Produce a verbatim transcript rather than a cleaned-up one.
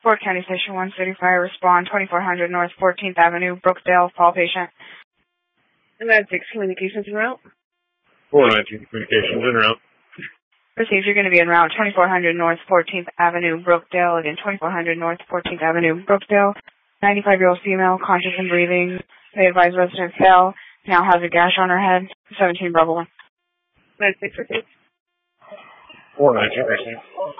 Fort County Station one City Fire, respond twenty-four hundred North fourteenth Avenue, Brookdale, fall patient. United States Communications en route. four nineteen Communications en route. Received, you're going to be en route twenty-four hundred North fourteenth Avenue, Brookdale. Again, twenty-four hundred North fourteenth Avenue, Brookdale. ninety-five-year-old female, conscious and breathing. They advise resident fell. Now has a gash on her head. seventeen Bravo one. United States received. four nineteen received.